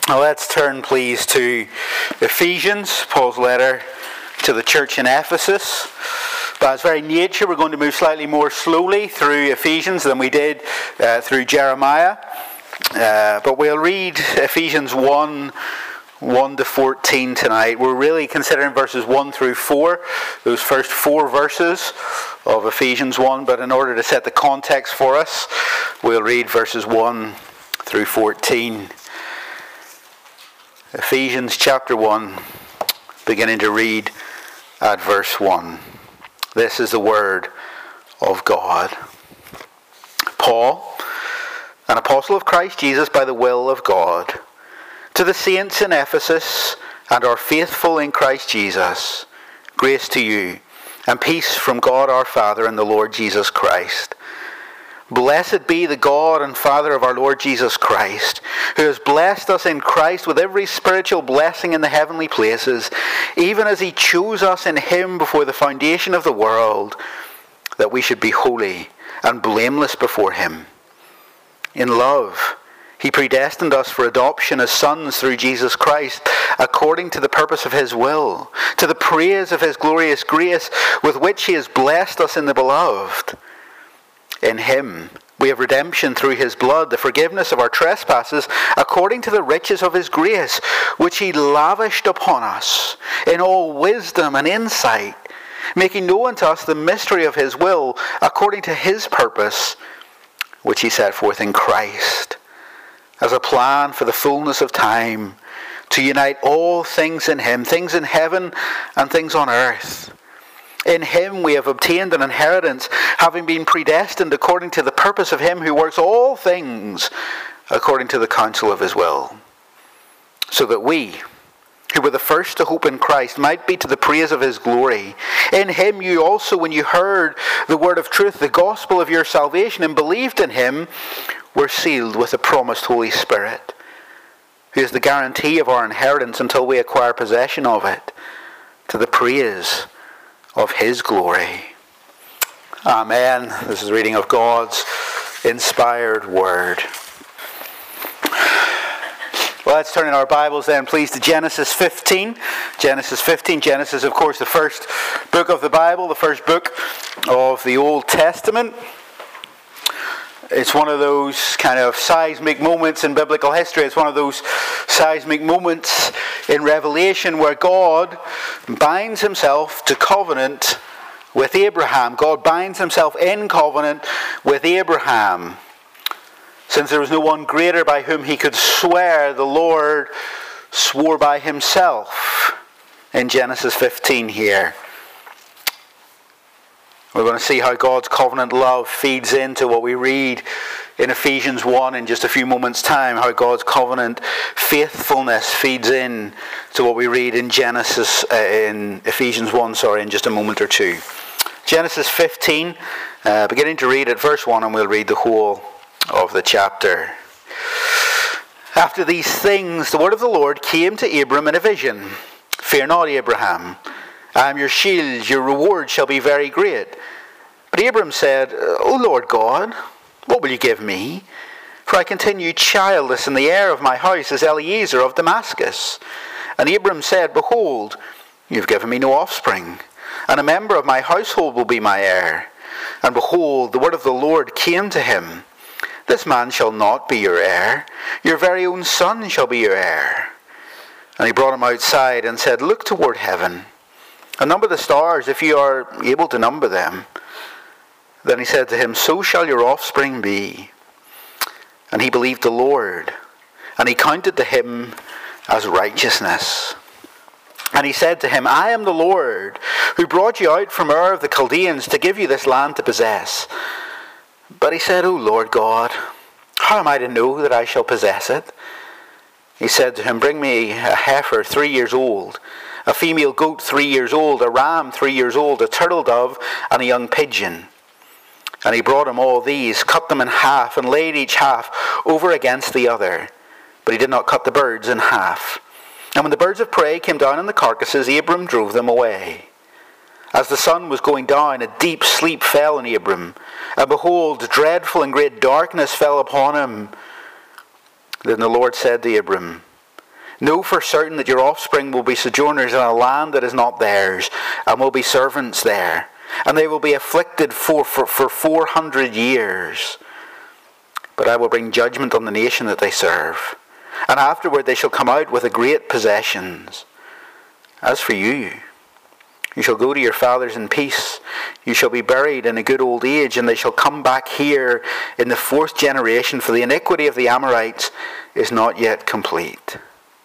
Now let's turn, please, to Ephesians, Paul's letter to the church in Ephesus. By its very nature, we're going to move slightly more slowly through Ephesians than we did through Jeremiah. But we'll read Ephesians 1 to 14 tonight. We're really considering verses 1 through 4, those first 4 verses of Ephesians 1. But in order to set the context for us, we'll read verses 1 through 14. Ephesians chapter 1, beginning to read at verse 1. This is the word of God. Paul, an apostle of Christ Jesus by the will of God, to the saints in Ephesus and are faithful in Christ Jesus, grace to you and peace from God our Father and the Lord Jesus Christ. Blessed be the God and Father of our Lord Jesus Christ, who has blessed us in Christ with every spiritual blessing in the heavenly places, even as he chose us in him before the foundation of the world, that we should be holy and blameless before him. In love, he predestined us for adoption as sons through Jesus Christ, according to the purpose of his will, to the praise of his glorious grace, with which he has blessed us in the beloved. In him we have redemption through his blood, the forgiveness of our trespasses, according to the riches of his grace, which he lavished upon us in all wisdom and insight, making known to us the mystery of his will, according to his purpose, which he set forth in Christ, as a plan for the fullness of time, to unite all things in him, things in heaven and things on earth. In him we have obtained an inheritance, having been predestined according to the purpose of him who works all things according to the counsel of his will, so that we, who were the first to hope in Christ, might be to the praise of his glory. In him you also, when you heard the word of truth, the gospel of your salvation, and believed in him, were sealed with the promised Holy Spirit, who is the guarantee of our inheritance until we acquire possession of it, to the praise of his glory. Amen. This is a reading of God's inspired word. Well, let's turn in our Bibles then, please, to Genesis 15. Genesis 15. Genesis, of course, the first book of the Bible, the first book of the Old Testament. It's one of those kind of seismic moments in biblical history. It's one of those seismic moments in Revelation where God binds himself to covenant with Abraham. God binds himself in covenant with Abraham. Since there was no one greater by whom he could swear, the Lord swore by himself in Genesis 15 here. We're going to see how God's covenant love feeds into what we read in Ephesians 1 in just a few moments' time, how God's covenant faithfulness feeds in to what we read in Ephesians 1, in just a moment or two. Genesis 15, beginning to read at verse 1, and we'll read the whole of the chapter. After these things, the word of the Lord came to Abram in a vision. Fear not, Abraham. I am your shield, your reward shall be very great. But Abram said, O Lord God, what will you give me? For I continue childless, and the heir of my house is Eliezer of Damascus. And Abram said, Behold, you have given me no offspring, and a member of my household will be my heir. And behold, the word of the Lord came to him, This man shall not be your heir, your very own son shall be your heir. And he brought him outside and said, Look toward heaven, and number the stars, if you are able to number them. Then he said to him, So shall your offspring be. And he believed the Lord, and he counted to him as righteousness. And he said to him, I am the Lord, who brought you out from Ur of the Chaldeans to give you this land to possess. But he said, O Lord God, how am I to know that I shall possess it? He said to him, Bring me a heifer 3 years old, a female goat 3 years old, a ram 3 years old, a turtle dove, and a young pigeon. And he brought him all these, cut them in half, and laid each half over against the other. But he did not cut the birds in half. And when the birds of prey came down on the carcasses, Abram drove them away. As the sun was going down, a deep sleep fell on Abram. And behold, dreadful and great darkness fell upon him. Then the Lord said to Abram, Know for certain that your offspring will be sojourners in a land that is not theirs, and will be servants there. And they will be afflicted for 400 years. But I will bring judgment on the nation that they serve. And afterward they shall come out with a great possessions. As for you, you shall go to your fathers in peace. You shall be buried in a good old age, and they shall come back here in the 4th generation, for the iniquity of the Amorites is not yet complete.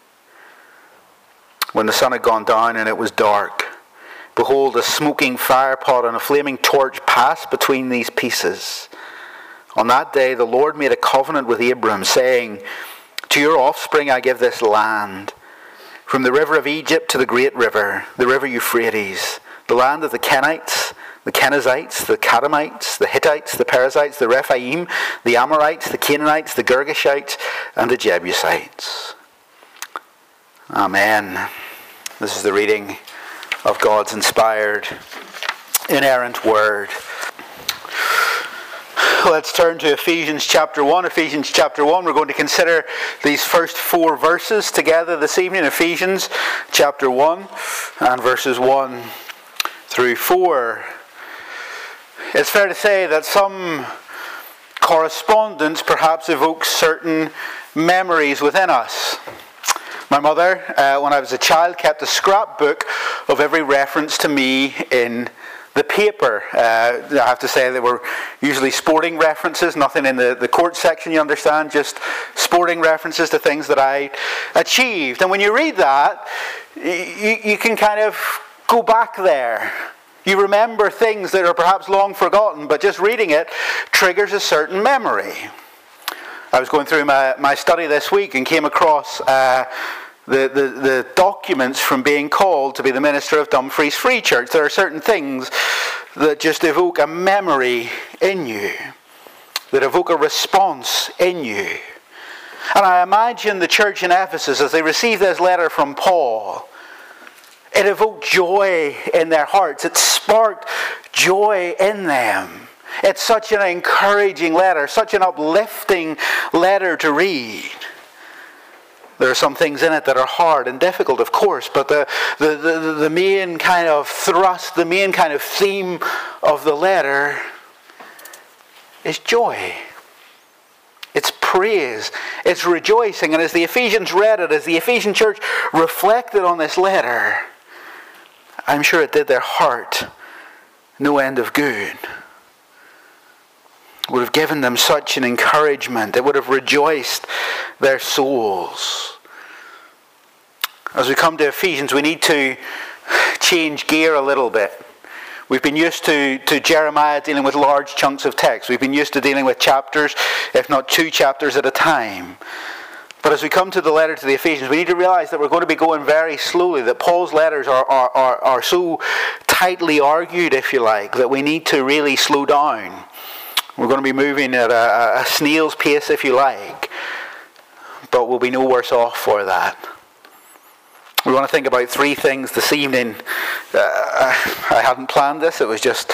When the sun had gone down and it was dark, behold, a smoking firepot and a flaming torch passed between these pieces. On that day the Lord made a covenant with Abram, saying, to your offspring I give this land, from the river of Egypt to the great river, the river Euphrates, the land of the Kenites, the Kenizzites, the Kadamites, the Hittites, the Perizzites, the Rephaim, the Amorites, the Canaanites, the Girgashites, and the Jebusites. Amen. This is the reading of God's inspired, inerrant word. Let's turn to Ephesians chapter 1. Ephesians chapter 1. We're going to consider these first 4 verses together this evening. Ephesians chapter 1 and verses 1 through 4. It's fair to say that some correspondence perhaps evokes certain memories within us. My mother, when I was a child, kept a scrapbook of every reference to me in the paper. I have to say they were usually sporting references, nothing in the court section, you understand, just sporting references to things that I achieved. And when you read that, you can kind of go back there. You remember things that are perhaps long forgotten, but just reading it triggers a certain memory. I was going through my study this week and came across the documents from being called to be the minister of Dumfries Free Church. There are certain things that just evoke a memory in you, that evoke a response in you. And I imagine the church in Ephesus, as they received this letter from Paul, it evoked joy in their hearts. It sparked joy in them. It's such an encouraging letter, such an uplifting letter to read. There are some things in it that are hard and difficult, of course, but the main kind of thrust, the main kind of theme of the letter is joy. It's praise. It's rejoicing. And as the Ephesians read it, as the Ephesian church reflected on this letter, I'm sure it did their heart no end of good. It would have given them such an encouragement. It would have rejoiced their souls. As we come to Ephesians, we need to change gear a little bit. We've been used to Jeremiah dealing with large chunks of text. We've been used to dealing with chapters, if not 2 chapters at a time. But as we come to the letter to the Ephesians, we need to realize that we're going to be going very slowly, that Paul's letters are so tightly argued, if you like, that we need to really slow down. We're going to be moving at a snail's pace, if you like, but we'll be no worse off for that. We want to think about 3 things this evening. I hadn't planned this. It was just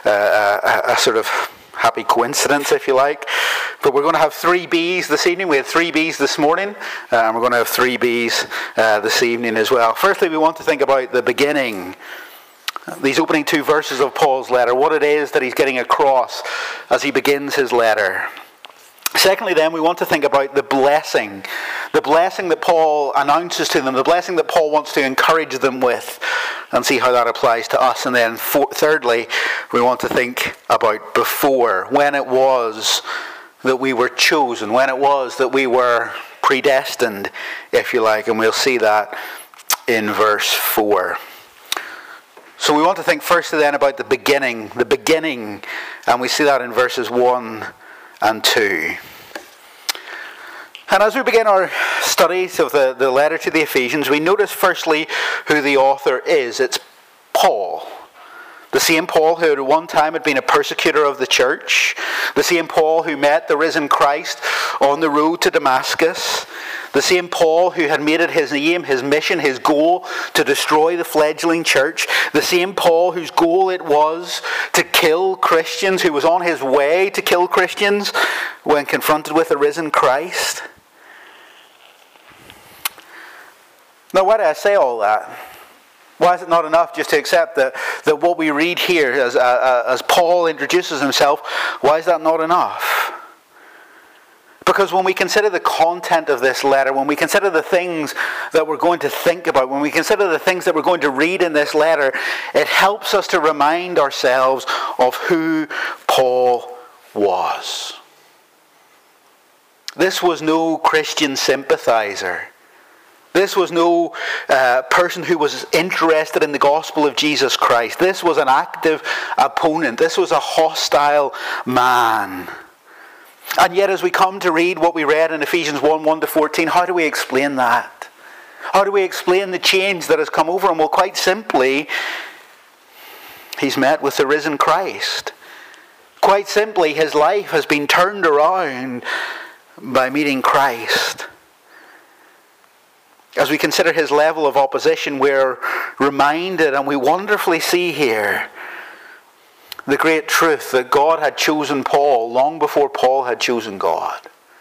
a sort of happy coincidence, if you like. But we're going to have 3 B's this evening. We had 3 B's this morning, and we're going to have 3 B's this evening as well. Firstly, we want to think about the beginning. These opening 2 verses of Paul's letter, what it is that he's getting across as he begins his letter. Secondly, then, we want to think about the blessing that Paul announces to them, the blessing that Paul wants to encourage them with, and see how that applies to us. And then thirdly, we want to think about before, when it was that we were chosen, when it was that we were predestined, if you like, and we'll see that in verse 4. So we want to think firstly then about the beginning, and we see that in verses 1 and 2. And as we begin our studies of the letter to the Ephesians, we notice firstly who the author is. It's Paul. The same Paul who at one time had been a persecutor of the church. The same Paul who met the risen Christ on the road to Damascus. The same Paul who had made it his aim, his mission, his goal to destroy the fledgling church. The same Paul whose goal it was to kill Christians, who was on his way to kill Christians when confronted with the risen Christ. Now, why do I say all that? Why is it not enough just to accept that what we read here as Paul introduces himself, why is that not enough? Because when we consider the content of this letter, when we consider the things that we're going to think about, when we consider the things that we're going to read in this letter, it helps us to remind ourselves of who Paul was. This was no Christian sympathizer. This was no person who was interested in the gospel of Jesus Christ. This was an active opponent. This was a hostile man. And yet as we come to read what we read in Ephesians 1:1-14, how do we explain that? How do we explain the change that has come over him? Well, quite simply, he's met with the risen Christ. Quite simply, his life has been turned around by meeting Christ. As we consider his level of opposition, we're reminded and we wonderfully see here the great truth that God had chosen Paul long before Paul had chosen God.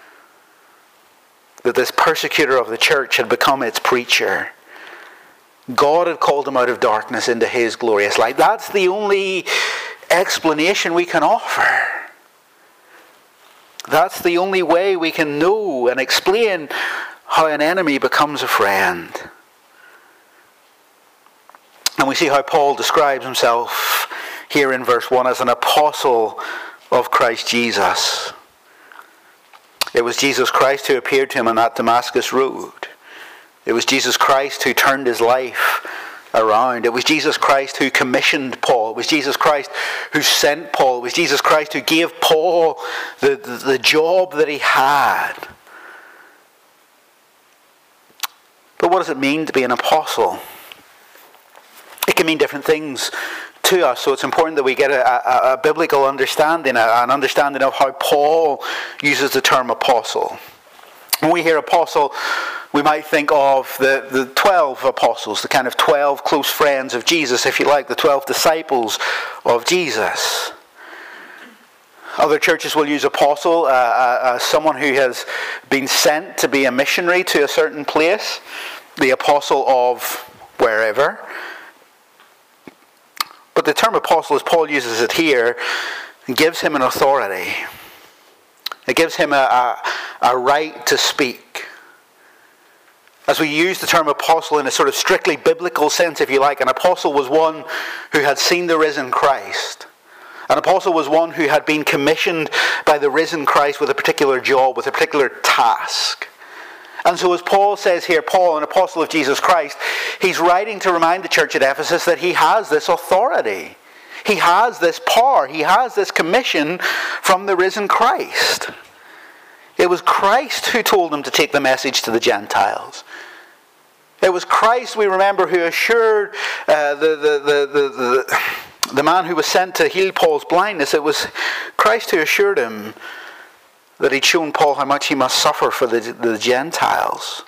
That this persecutor of the church had become its preacher. God had called him out of darkness into his glorious light. That's the only explanation we can offer. That's the only way we can know and explain how an enemy becomes a friend. And we see how Paul describes himself here in verse 1 as an apostle of Christ Jesus. It was Jesus Christ who appeared to him on that Damascus road. It was Jesus Christ who turned his life around. It was Jesus Christ who commissioned Paul. It was Jesus Christ who sent Paul. It was Jesus Christ who gave Paul the job that he had. But what does it mean to be an apostle? It can mean different things to us, so it's important that we get a biblical understanding, an understanding of how Paul uses the term apostle. When we hear apostle, we might think of the 12 apostles, the kind of 12 close friends of Jesus, if you like, the 12 disciples of Jesus. Other churches will use apostle as someone who has been sent to be a missionary to a certain place, the apostle of wherever. But the term apostle, as Paul uses it here, gives him an authority. It gives him a right to speak. As we use the term apostle in a sort of strictly biblical sense, if you like, an apostle was one who had seen the risen Christ. An apostle was one who had been commissioned by the risen Christ with a particular job, with a particular task. And so as Paul says here, Paul, an apostle of Jesus Christ, he's writing to remind the church at Ephesus that he has this authority. He has this power. He has this commission from the risen Christ. It was Christ who told him to take the message to the Gentiles. It was Christ, we remember, who assured the man who was sent to heal Paul's blindness. It was Christ who assured him that he'd shown Paul how much he must suffer for the Gentiles.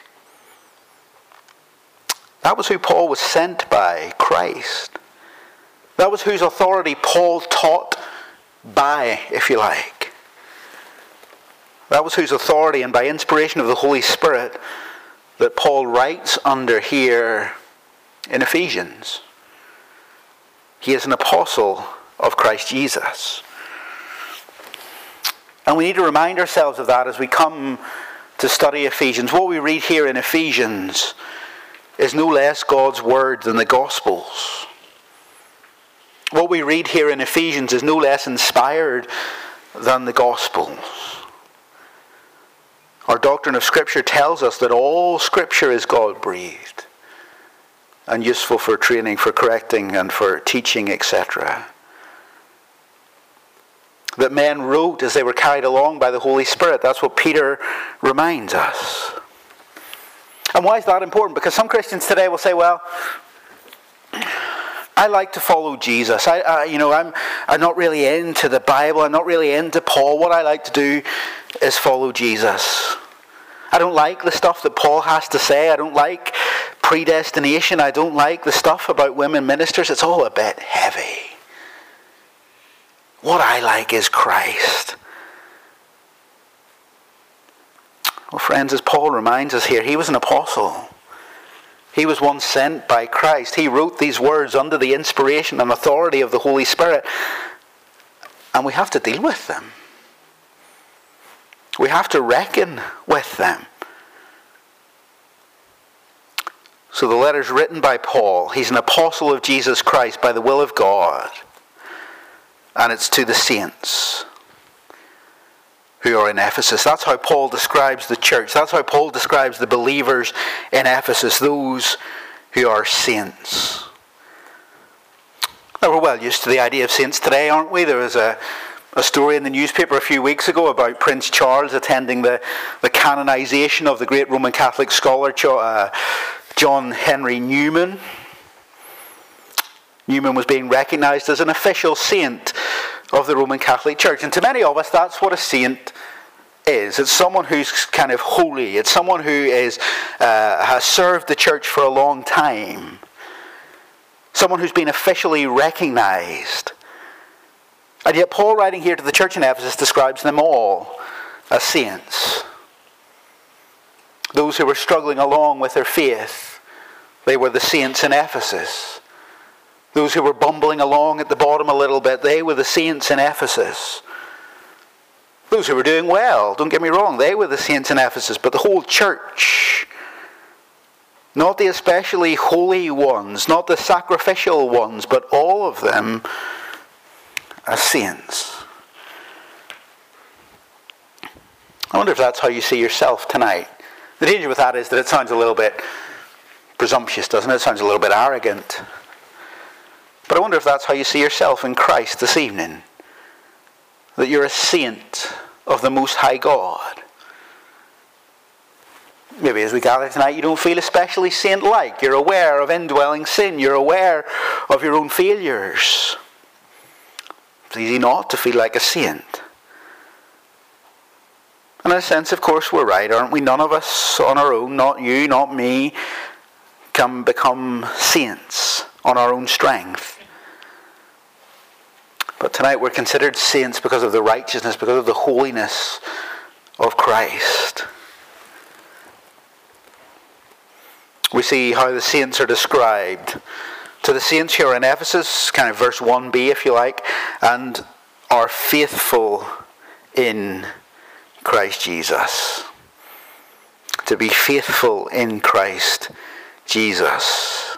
That was who Paul was sent by, Christ. That was whose authority Paul taught by, if you like. That was whose authority, and by inspiration of the Holy Spirit, that Paul writes under here in Ephesians. He is an apostle of Christ Jesus. And we need to remind ourselves of that as we come to study Ephesians. What we read here in Ephesians is no less God's word than the Gospels. What we read here in Ephesians is no less inspired than the Gospels. Our doctrine of Scripture tells us that all Scripture is God-breathed and useful for training, for correcting, and for teaching, etc. That men wrote as they were carried along by the Holy Spirit. That's what Peter reminds us. And why is that important? Because some Christians today will say, well, I like to follow Jesus. I'm not really into the Bible. I'm not really into Paul. What I like to do is follow Jesus. I don't like the stuff that Paul has to say. I don't like predestination. I don't like the stuff about women ministers. It's all a bit heavy. What I like is Christ. Well, friends, as Paul reminds us here, he was an apostle. He was one sent by Christ. He wrote these words under the inspiration and authority of the Holy Spirit. And we have to deal with them. We have to reckon with them. So the letter's written by Paul. He's an apostle of Jesus Christ by the will of God. And it's to the saints who are in Ephesus. That's how Paul describes the church. That's how Paul describes the believers in Ephesus, those who are saints. Now, we're well used to the idea of saints today, aren't we? There was a story in the newspaper a few weeks ago about Prince Charles attending the canonization of the great Roman Catholic scholar John Henry Newman. Newman was being recognized as an official saint of the Roman Catholic Church. And to many of us, that's what a saint is. It's someone who's kind of holy. It's someone who has served the church for a long time. Someone who's been officially recognized. And yet Paul, writing here to the church in Ephesus, describes them all as saints. Those who were struggling along with their faith, they were the saints in Ephesus. Those who were bumbling along at the bottom a little bit, they were the saints in Ephesus. Those who were doing well, don't get me wrong, they were the saints in Ephesus. But the whole church, not the especially holy ones, not the sacrificial ones, but all of them as saints. I wonder if that's how you see yourself tonight. The danger with that is that it sounds a little bit presumptuous, doesn't it? It sounds a little bit arrogant. But I wonder if that's how you see yourself in Christ this evening. That you're a saint of the Most High God. Maybe as we gather tonight you don't feel especially saint-like. You're aware of indwelling sin. You're aware of your own failures. It's easy not to feel like a saint. And in a sense, of course, we're right, aren't we? None of us on our own, not you, not me, can become saints on our own strength. But tonight we're considered saints because of the righteousness, because of the holiness of Christ. We see how the saints are described. To the saints who are in Ephesus, kind of verse 1b if you like, and are faithful in Christ Jesus. To be faithful in Christ Jesus.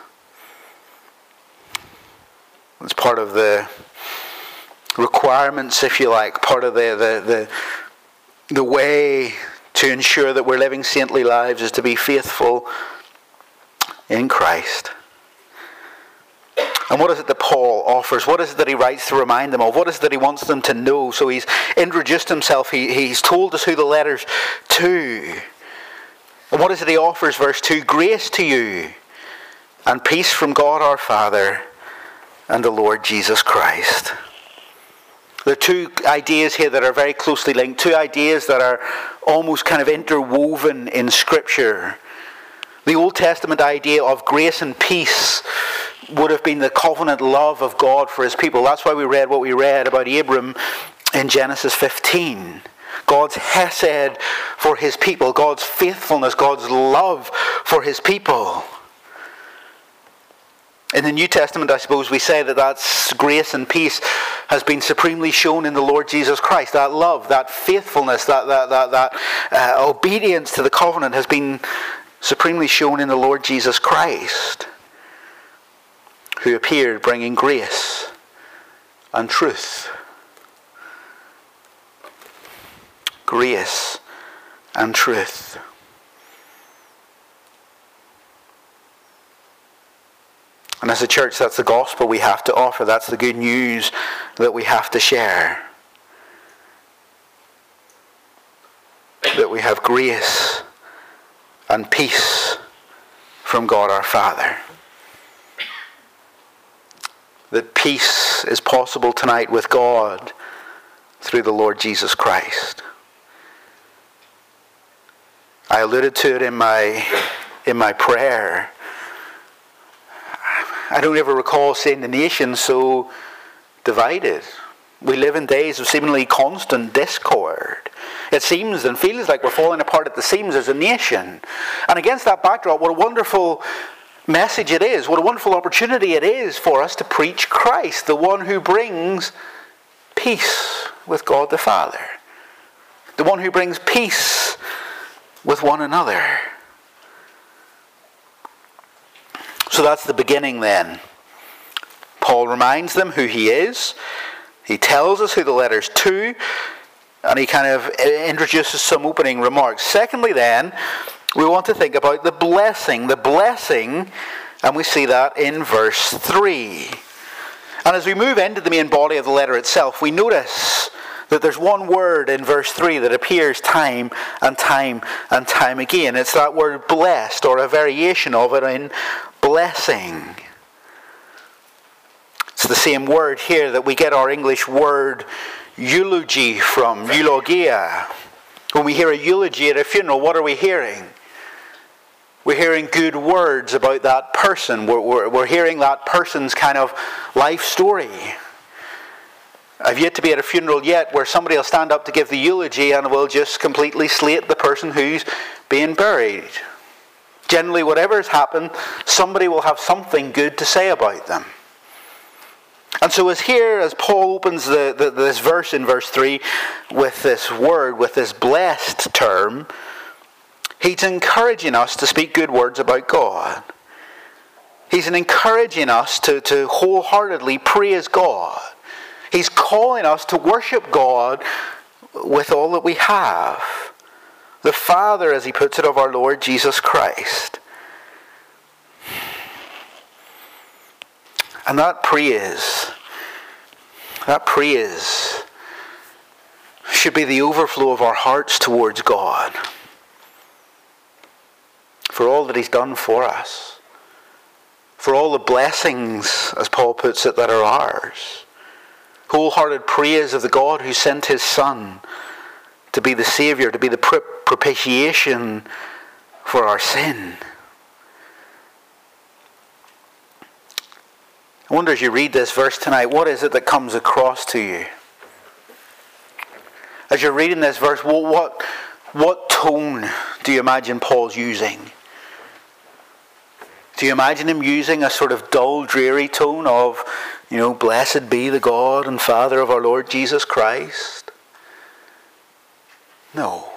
It's part of the requirements, if you like, part of the way to ensure that we're living saintly lives is to be faithful in Christ. And what is it that Paul offers? What is it that he writes to remind them of? What is it that he wants them to know? So he's introduced himself. He's told us who the letter's to. And what is it he offers? Verse 2, grace to you and peace from God our Father and the Lord Jesus Christ. There are two ideas here that are very closely linked. Two ideas that are almost kind of interwoven in Scripture. The Old Testament idea of grace and peace would have been the covenant love of God for his people. That's why we read what we read about Abram in Genesis 15. God's hesed for his people, God's faithfulness, God's love for his people. In the New Testament, I suppose we say that that's grace and peace has been supremely shown in the Lord Jesus Christ. That love, that faithfulness, that obedience to the covenant has been supremely shown in the Lord Jesus Christ, who appeared bringing grace and truth. Grace and truth. And as a church, that's the gospel we have to offer. That's the good news that we have to share. That we have grace and peace from God our Father. That peace is possible tonight with God through the Lord Jesus Christ. I alluded to it in my prayer. I don't ever recall seeing the nation so divided. We live in days of seemingly constant discord. It seems and feels like we're falling apart at the seams as a nation. And against that backdrop, what a wonderful message it is. What a wonderful opportunity it is for us to preach Christ, the one who brings peace with God the Father. The one who brings peace with one another. So that's the beginning then. Paul reminds them who he is. He tells us who the letter's to. And he kind of introduces some opening remarks. Secondly then, we want to think about the blessing. The blessing, and we see that in verse 3. And as we move into the main body of the letter itself, we notice that there's one word in verse 3 that appears time and time and time again. It's that word blessed, or a variation of it in blessing. It's the same word here that we get our English word eulogy from, eulogia. When we hear a eulogy at a funeral, what are we hearing? We're hearing good words about that person. We're hearing that person's kind of life story. I've yet to be at a funeral yet where somebody will stand up to give the eulogy and will just completely slate the person who's being buried. Generally, whatever has happened, somebody will have something good to say about them. And so as Paul opens this verse in verse 3 with this word, with this blessed term, he's encouraging us to speak good words about God. He's encouraging us to wholeheartedly praise God. He's calling us to worship God with all that we have. The Father, as he puts it, of our Lord Jesus Christ. And that praise should be the overflow of our hearts towards God. For all that he's done for us. For all the blessings, as Paul puts it, that are ours. Wholehearted praise of the God who sent his Son to be the Saviour, to be the propitiation for our sin. I wonder as you read this verse tonight, what is it that comes across to you? As you're reading this verse, what tone do you imagine Paul's using? Do you imagine him using a sort of dull, dreary tone of, blessed be the God and Father of our Lord Jesus Christ? No.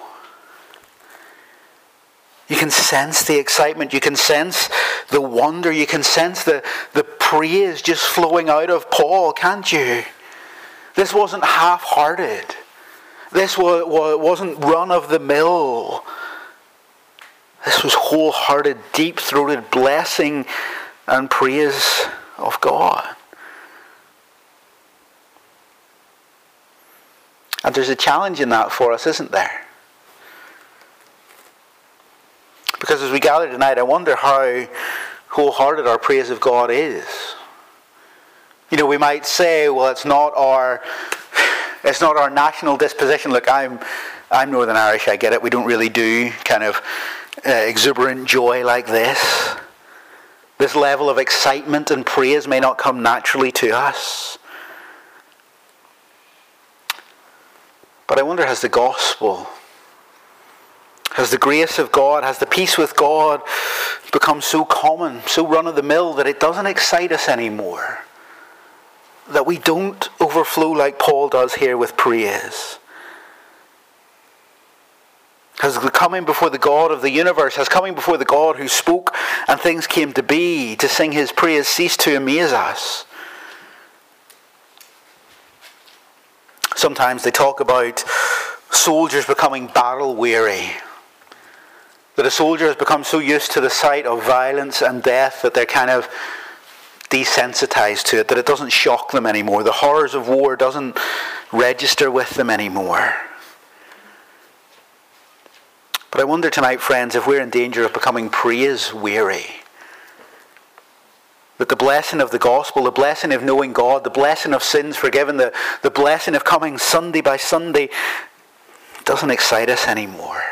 You can sense the excitement, you can sense the wonder, you can sense the praise just flowing out of Paul, can't you? This wasn't half-hearted. This wasn't run-of-the-mill. This was wholehearted, deep-throated blessing and praise of God. And there's a challenge in that for us, isn't there? Because as we gather tonight, I wonder how wholehearted our praise of God is. We might say, well, it's not our national disposition. Look, I'm Northern Irish, I get it. We don't really do kind of exuberant joy like this. This level of excitement and praise may not come naturally to us. But I wonder, has the gospel, has the grace of God, has the peace with God become so common, so run-of-the-mill that it doesn't excite us anymore? That we don't overflow like Paul does here with praise? Has the coming before the God of the universe, has coming before the God who spoke and things came to be, to sing his praise, ceased to amaze us? Sometimes they talk about soldiers becoming battle weary. That a soldier has become so used to the sight of violence and death that they're kind of desensitized to it, that it doesn't shock them anymore. The horrors of war doesn't register with them anymore. But I wonder tonight, friends, if we're in danger of becoming praise weary. That the blessing of the gospel, the blessing of knowing God, the blessing of sins forgiven, the blessing of coming Sunday by Sunday doesn't excite us anymore.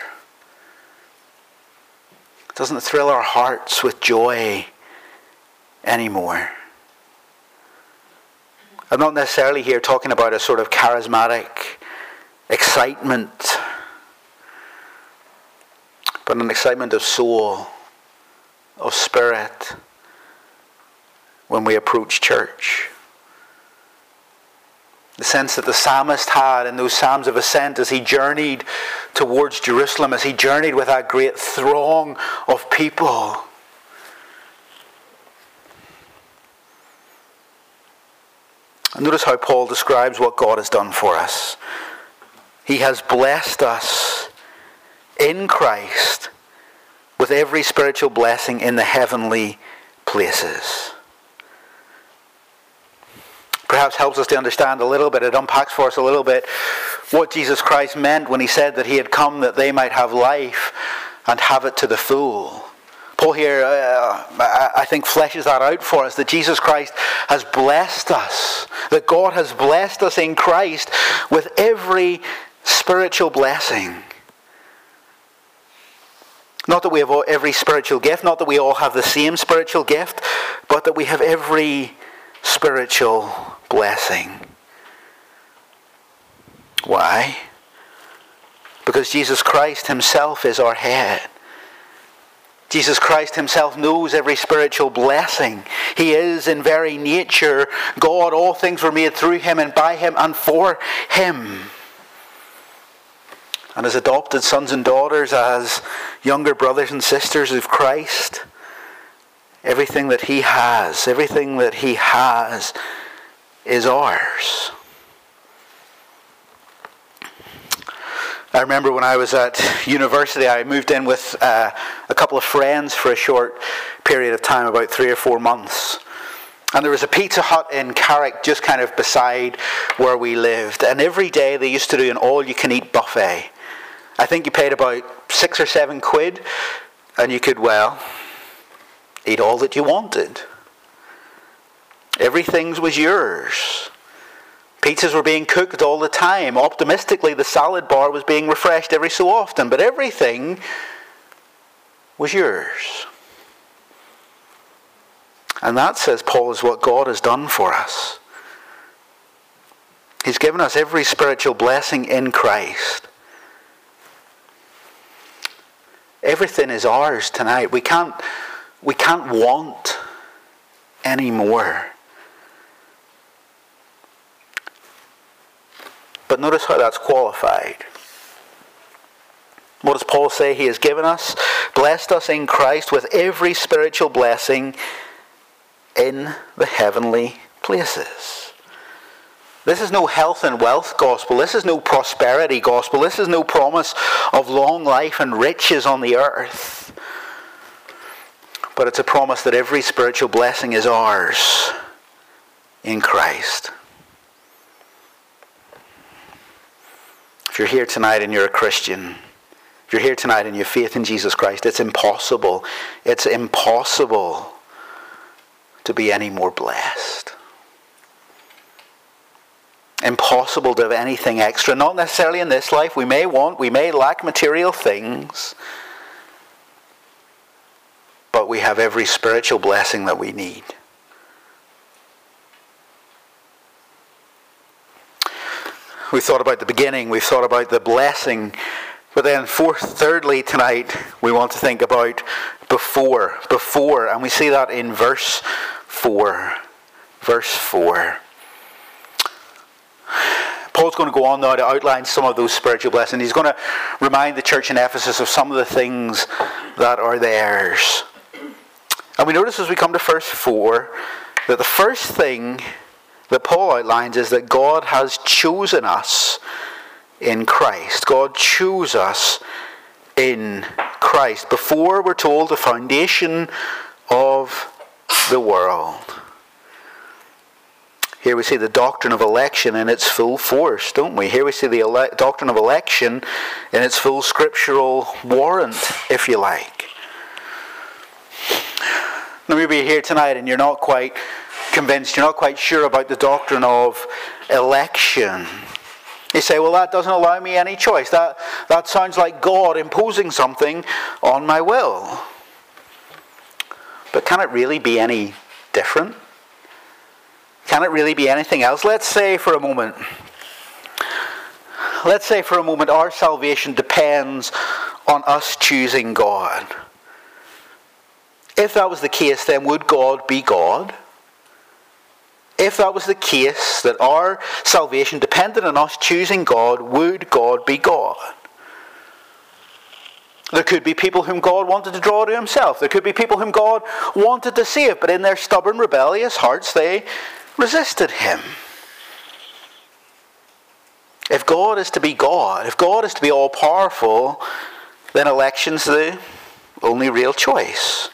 It doesn't thrill our hearts with joy anymore. I'm not necessarily here talking about a sort of charismatic excitement, but an excitement of soul, of spirit, when we approach church. The sense that the psalmist had in those Psalms of Ascent as he journeyed towards Jerusalem, as he journeyed with that great throng of people. And notice how Paul describes what God has done for us. He has blessed us in Christ with every spiritual blessing in the heavenly places. Perhaps helps us to understand a little bit, it unpacks for us a little bit what Jesus Christ meant when he said that he had come that they might have life and have it to the full. Paul here, I think, fleshes that out for us, that Jesus Christ has blessed us, that God has blessed us in Christ with every spiritual blessing. Not that we have every spiritual gift, not that we all have the same spiritual gift, but that we have every spiritual blessing. Why? Because Jesus Christ himself is our head. Jesus Christ himself knows every spiritual blessing. He is in very nature God. All things were made through him and by him and for him. And as adopted sons and daughters, as younger brothers and sisters of Christ, everything that he has is ours. I remember when I was at university, I moved in with a couple of friends for a short period of time, about 3 or 4 months. And there was a Pizza Hut in Carrick just kind of beside where we lived. And every day they used to do an all-you-can-eat buffet. I think you paid about 6 or 7 quid, and you could, eat all that you wanted. Everything was yours. Pizzas were being cooked all the time. Optimistically, the salad bar was being refreshed every so often, but everything was yours. And that, says Paul, is what God has done for us. He's given us every spiritual blessing in Christ. Everything is ours tonight. We can't want any more. But notice how that's qualified. What does Paul say? He has given us, blessed us in Christ with every spiritual blessing in the heavenly places. This is no health and wealth gospel. This is no prosperity gospel. This is no promise of long life and riches on the earth. But it's a promise that every spiritual blessing is ours in Christ. If you're here tonight and you're a Christian, if you're here tonight and you have faith in Jesus Christ, it's impossible to be any more blessed. Impossible to have anything extra. Not necessarily in this life. We may lack material things, but we have every spiritual blessing that we need. We thought about the beginning, we've thought about the blessing, but then thirdly tonight we want to think about before, and we see that in verse 4. Verse 4. Paul's going to go on now to outline some of those spiritual blessings. He's going to remind the church in Ephesus of some of the things that are theirs. And we notice as we come to verse 4 that the first thing that Paul outlines is that God has chosen us in Christ. God chose us in Christ. Before, we're told, the foundation of the world. Here we see the doctrine of election in its full force, don't we? Here we see the doctrine of election in its full scriptural warrant, if you like. Now maybe you're here tonight and you're not quite convinced, you're not quite sure about the doctrine of election. You say, well, that doesn't allow me any choice. That sounds like God imposing something on my will. But can it really be any different? Can it really be anything else? Let's say for a moment our salvation depends on us choosing God. If that was the case, then would God be God? if that was the case, that our salvation depended on us choosing God, would God be God? There could be people whom God wanted to draw to himself. There could be people whom God wanted to save, but in their stubborn, rebellious hearts, they resisted him. If God is to be God, if God is to be all-powerful, then election's the only real choice.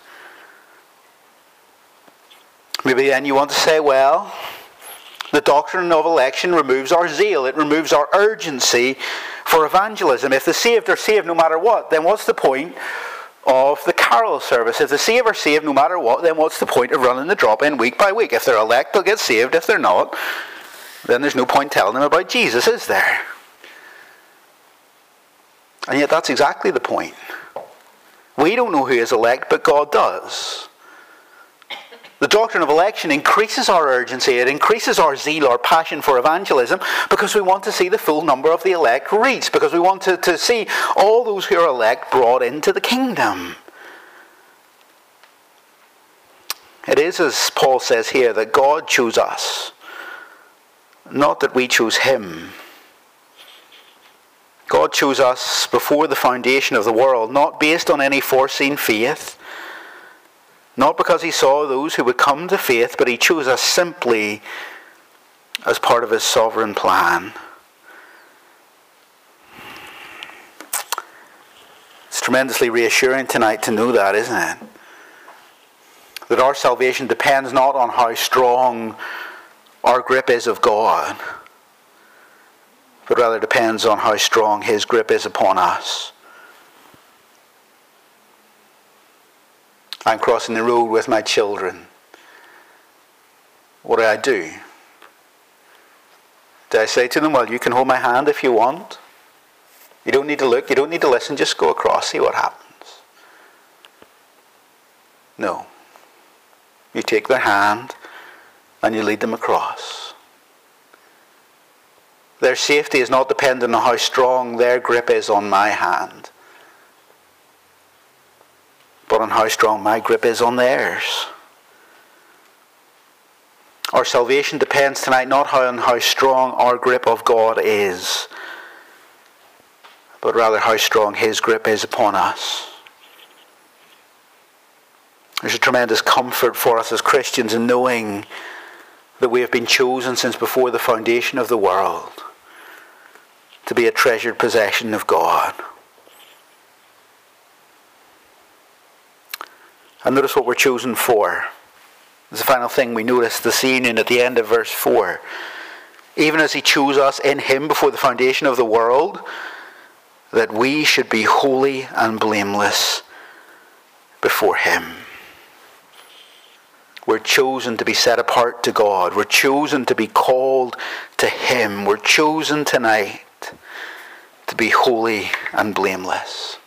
Maybe then you want to say, well, the doctrine of election removes our zeal. It removes our urgency for evangelism. If the saved are saved no matter what, then what's the point of the carol service? If the saved are saved no matter what, then what's the point of running the drop-in week by week? If they're elect, they'll get saved. If they're not, then there's no point telling them about Jesus, is there? And yet that's exactly the point. We don't know who is elect, but God does. The doctrine of election increases our urgency, it increases our zeal, our passion for evangelism, because we want to see the full number of the elect reached, because we want to see all those who are elect brought into the kingdom. It is, as Paul says here, that God chose us, not that we chose him. God chose us before the foundation of the world, not based on any foreseen faith, not because he saw those who would come to faith, but he chose us simply as part of his sovereign plan. It's tremendously reassuring tonight to know that, isn't it? That our salvation depends not on how strong our grip is of God, but rather depends on how strong his grip is upon us. I'm crossing the road with my children. What do? Do I say to them, well, you can hold my hand if you want? You don't need to look, you don't need to listen, just go across, see what happens. No. You take their hand and you lead them across. Their safety is not dependent on how strong their grip is on my hand, but on how strong my grip is on theirs. Our salvation depends tonight not on how strong our grip of God is, but rather how strong his grip is upon us. There's a tremendous comfort for us as Christians in knowing that we have been chosen since before the foundation of the world to be a treasured possession of God. And notice what we're chosen for. It's the final thing we notice this evening at the end of verse 4. Even as he chose us in him before the foundation of the world, that we should be holy and blameless before him. We're chosen to be set apart to God. We're chosen to be called to him. We're chosen tonight to be holy and blameless.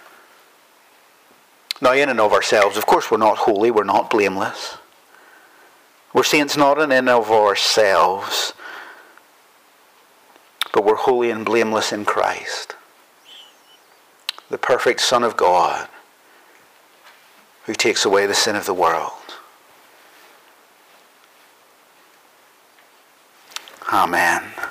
Now, in and of ourselves, of course, we're not holy, we're not blameless. We're saints not in and of ourselves, but we're holy and blameless in Christ, the perfect Son of God, who takes away the sin of the world. Amen.